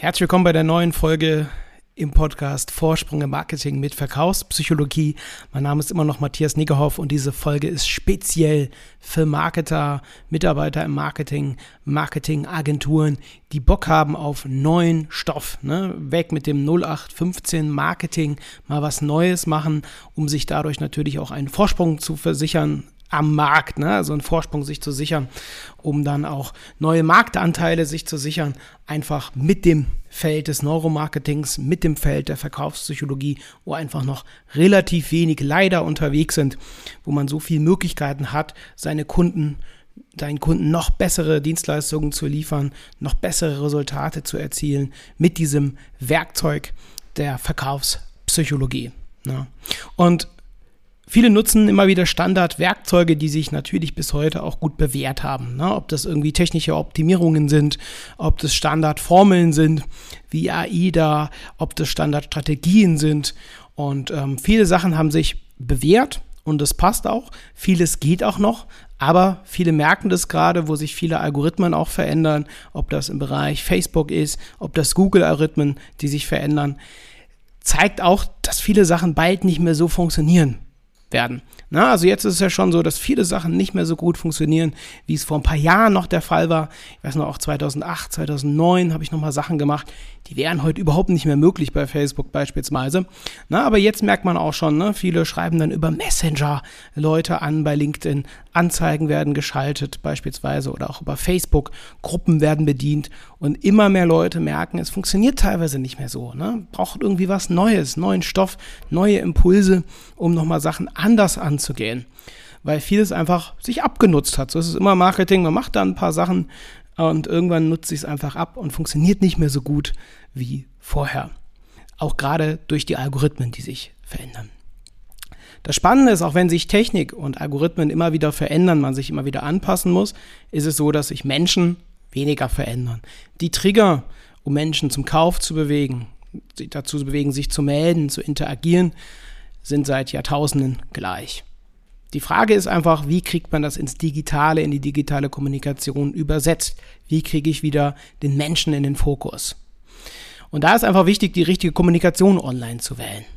Herzlich willkommen bei der neuen Folge im Podcast Vorsprung im Marketing mit Verkaufspsychologie. Mein Name ist immer noch Matthias Niggerhoff und diese Folge ist speziell für Marketer, Mitarbeiter im Marketing, Marketingagenturen, die Bock haben auf neuen Stoff. Weg mit dem 0815 Marketing, mal was Neues machen, um sich dadurch natürlich auch einen Vorsprung zu versichern am Markt, also einen Vorsprung sich zu sichern, um dann auch neue Marktanteile sich zu sichern, einfach mit dem Feld des Neuromarketings, mit dem Feld der Verkaufspsychologie, wo einfach noch relativ wenig leider unterwegs sind, wo man so viele Möglichkeiten hat, deinen Kunden noch bessere Dienstleistungen zu liefern, noch bessere Resultate zu erzielen mit diesem Werkzeug der Verkaufspsychologie. Und viele nutzen immer wieder Standardwerkzeuge, die sich natürlich bis heute auch gut bewährt haben. Ob das irgendwie technische Optimierungen sind, ob das Standardformeln sind, wie AIDA, ob das Standardstrategien sind. Und viele Sachen haben sich bewährt und das passt auch. Vieles geht auch noch, aber viele merken das gerade, wo sich viele Algorithmen auch verändern, ob das im Bereich Facebook ist, ob das Google-Algorithmen, die sich verändern, zeigt auch, dass viele Sachen bald nicht mehr so funktionieren werden. Also jetzt ist es ja schon so, dass viele Sachen nicht mehr so gut funktionieren, wie es vor ein paar Jahren noch der Fall war. Ich weiß noch, auch 2008, 2009 habe ich nochmal Sachen gemacht, die wären heute überhaupt nicht mehr möglich bei Facebook beispielsweise. Aber jetzt merkt man auch schon, viele schreiben dann über Messenger Leute an bei LinkedIn, Anzeigen werden geschaltet beispielsweise oder auch über Facebook, Gruppen werden bedient und immer mehr Leute merken, es funktioniert teilweise nicht mehr so. Braucht irgendwie was Neues, neuen Stoff, neue Impulse, um nochmal Sachen anders anzugehen, weil vieles einfach sich abgenutzt hat. So ist es immer Marketing, man macht da ein paar Sachen und irgendwann nutzt sich es einfach ab und funktioniert nicht mehr so gut wie vorher. Auch gerade durch die Algorithmen, die sich verändern. Das Spannende ist, auch wenn sich Technik und Algorithmen immer wieder verändern, man sich immer wieder anpassen muss, ist es so, dass sich Menschen weniger verändern. Die Trigger, um Menschen zum Kauf zu bewegen, sie dazu zu bewegen, sich zu melden, zu interagieren, sind seit Jahrtausenden gleich. Die Frage ist einfach, wie kriegt man das ins Digitale, in die digitale Kommunikation übersetzt? Wie kriege ich wieder den Menschen in den Fokus? Und da ist einfach wichtig, die richtige Kommunikation online zu wählen.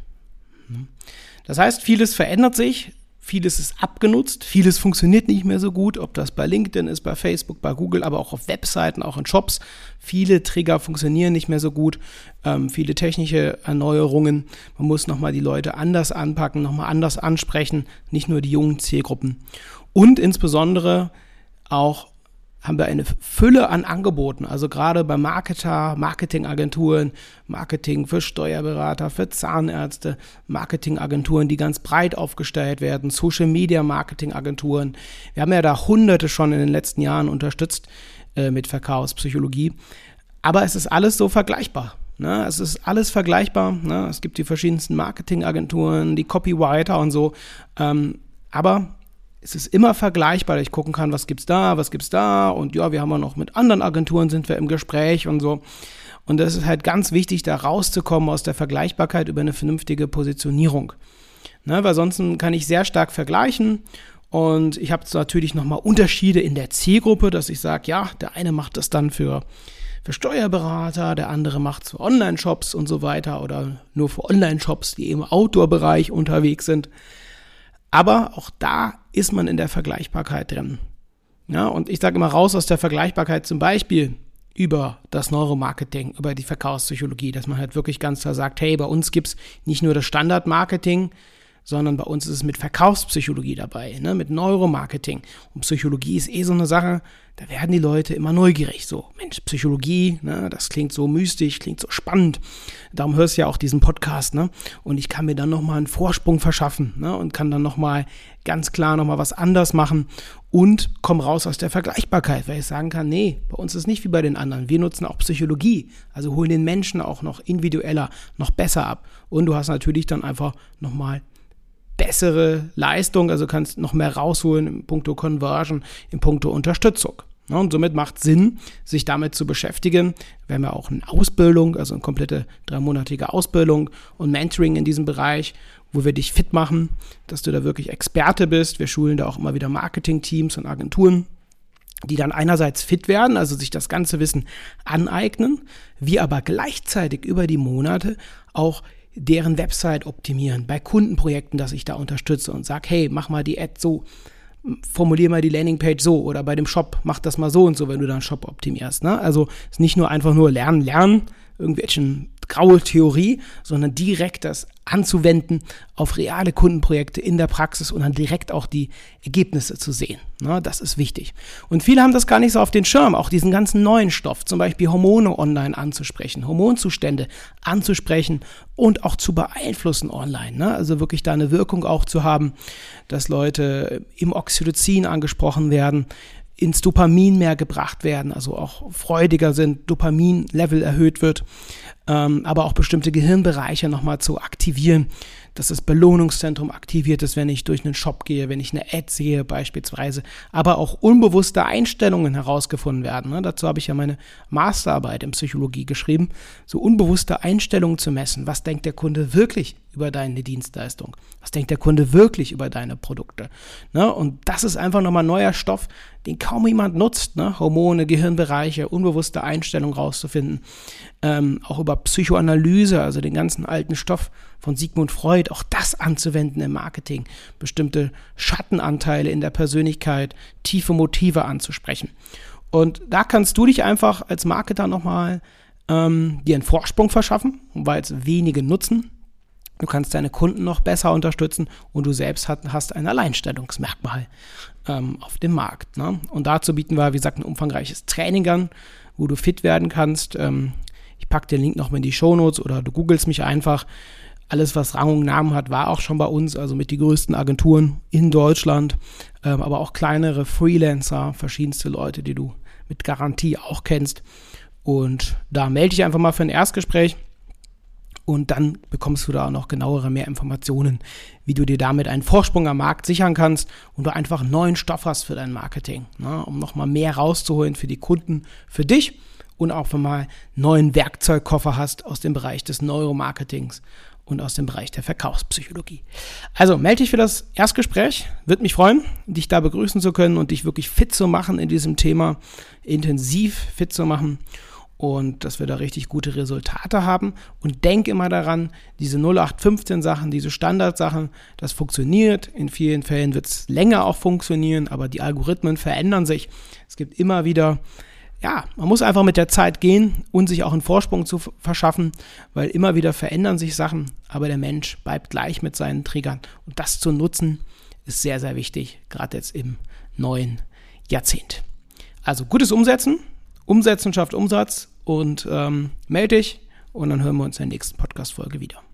Das heißt, vieles verändert sich, vieles ist abgenutzt, vieles funktioniert nicht mehr so gut, ob das bei LinkedIn ist, bei Facebook, bei Google, aber auch auf Webseiten, auch in Shops. Viele Trigger funktionieren nicht mehr so gut, viele technische Erneuerungen. Man muss nochmal die Leute anders anpacken, nochmal anders ansprechen, nicht nur die jungen Zielgruppen. Und insbesondere auch haben wir eine Fülle an Angeboten, also gerade bei Marketer, Marketingagenturen, Marketing für Steuerberater, für Zahnärzte, Marketingagenturen, die ganz breit aufgestellt werden, Social-Media-Marketingagenturen. Wir haben ja da Hunderte schon in den letzten Jahren unterstützt mit Verkaufspsychologie, aber es ist alles so vergleichbar. Es ist alles vergleichbar. Es gibt die verschiedensten Marketingagenturen, die Copywriter und so, aber es ist immer vergleichbar, dass ich gucken kann, was gibt's da und ja, wir haben ja noch mit anderen Agenturen sind wir im Gespräch und so. Und das ist halt ganz wichtig, da rauszukommen aus der Vergleichbarkeit über eine vernünftige Positionierung. Weil sonst kann ich sehr stark vergleichen und ich habe natürlich nochmal Unterschiede in der Zielgruppe, dass ich sage, ja, der eine macht das dann für Steuerberater, der andere macht es für Online-Shops und so weiter oder nur für Online-Shops, die im Outdoor-Bereich unterwegs sind. Aber auch da ist man in der Vergleichbarkeit drin. Und ich sage immer raus aus der Vergleichbarkeit zum Beispiel über das Neuromarketing, über die Verkaufspsychologie, dass man halt wirklich ganz klar sagt, hey, bei uns gibt es nicht nur das Standardmarketing, sondern bei uns ist es mit Verkaufspsychologie dabei, mit Neuromarketing. Und Psychologie ist so eine Sache, da werden die Leute immer neugierig. So, Mensch, Psychologie, das klingt so mystisch, klingt so spannend. Darum hörst du ja auch diesen Podcast, Und ich kann mir dann nochmal einen Vorsprung verschaffen, und kann dann nochmal ganz klar nochmal was anders machen und komme raus aus der Vergleichbarkeit, weil ich sagen kann, nee, bei uns ist es nicht wie bei den anderen. Wir nutzen auch Psychologie, also holen den Menschen auch noch individueller, noch besser ab. Und du hast natürlich dann einfach nochmal bessere Leistung, also kannst noch mehr rausholen in puncto Conversion, in puncto Unterstützung. Und somit macht es Sinn, sich damit zu beschäftigen. Wir haben ja auch eine Ausbildung, also eine komplette 3-monatige Ausbildung und Mentoring in diesem Bereich, wo wir dich fit machen, dass du da wirklich Experte bist. Wir schulen da auch immer wieder Marketing-Teams und Agenturen. die dann einerseits fit werden, also sich das ganze Wissen aneignen, wir aber gleichzeitig über die Monate auch deren Website optimieren, bei Kundenprojekten, dass ich da unterstütze und sage, hey, mach mal die Ad so, formulier mal die Landingpage so oder bei dem Shop mach das mal so und so, wenn du da einen Shop optimierst. Ne? Also es ist nicht nur einfach nur lernen, irgendwelchen graue Theorie, sondern direkt das anzuwenden auf reale Kundenprojekte in der Praxis und dann direkt auch die Ergebnisse zu sehen. Ne? Das ist wichtig. Und viele haben das gar nicht so auf den Schirm, auch diesen ganzen neuen Stoff, zum Beispiel Hormone online anzusprechen, Hormonzustände anzusprechen und auch zu beeinflussen online. Ne? Also wirklich da eine Wirkung auch zu haben, dass Leute im Oxytocin angesprochen werden, ins Dopamin mehr gebracht werden, also auch freudiger sind, Dopamin-Level erhöht wird, aber auch bestimmte Gehirnbereiche nochmal zu aktivieren, dass das Belohnungszentrum aktiviert ist, wenn ich durch einen Shop gehe, wenn ich eine Ad sehe beispielsweise, aber auch unbewusste Einstellungen herausgefunden werden. Ne? Dazu habe ich ja meine Masterarbeit in Psychologie geschrieben, so unbewusste Einstellungen zu messen. Was denkt der Kunde wirklich über deine Dienstleistung? Was denkt der Kunde wirklich über deine Produkte? Ne? Und das ist einfach nochmal neuer Stoff, den kaum jemand nutzt. Ne? Hormone, Gehirnbereiche, unbewusste Einstellungen rauszufinden. Auch über Psychoanalyse, also den ganzen alten Stoff von Sigmund Freud, auch das anzuwenden im Marketing. Bestimmte Schattenanteile in der Persönlichkeit, tiefe Motive anzusprechen. Und da kannst du dich einfach als Marketer nochmal dir einen Vorsprung verschaffen, weil es wenige nutzen. Du kannst deine Kunden noch besser unterstützen und du selbst hast ein Alleinstellungsmerkmal auf dem Markt. Ne? Und dazu bieten wir, wie gesagt, ein umfangreiches Training an, wo du fit werden kannst. Ich packe den Link nochmal in die Shownotes oder du googelst mich einfach. Alles, was Rang und Namen hat, war auch schon bei uns, also mit die größten Agenturen in Deutschland, aber auch kleinere Freelancer, verschiedenste Leute, die du mit Garantie auch kennst. Und da melde dich einfach mal für ein Erstgespräch. Und dann bekommst du da noch genauere mehr Informationen, wie du dir damit einen Vorsprung am Markt sichern kannst und du einfach neuen Stoff hast für dein Marketing, ne, um nochmal mehr rauszuholen für die Kunden, für dich und auch wenn mal neuen Werkzeugkoffer hast aus dem Bereich des Neuromarketings und aus dem Bereich der Verkaufspsychologie. Also melde dich für das Erstgespräch, würde mich freuen, dich da begrüßen zu können und dich wirklich fit zu machen in diesem Thema, intensiv fit zu machen. Und dass wir da richtig gute Resultate haben. Und denk immer daran, diese 0815-Sachen, diese Standardsachen, das funktioniert. In vielen Fällen wird es länger auch funktionieren, aber die Algorithmen verändern sich. Es gibt immer wieder, man muss einfach mit der Zeit gehen und sich auch einen Vorsprung zu verschaffen, weil immer wieder verändern sich Sachen, aber der Mensch bleibt gleich mit seinen Triggern. Und das zu nutzen, ist sehr, sehr wichtig, gerade jetzt im neuen Jahrzehnt. Also gutes Umsetzen. Umsetzen schafft Umsatz und melde dich und dann hören wir uns in der nächsten Podcast-Folge wieder.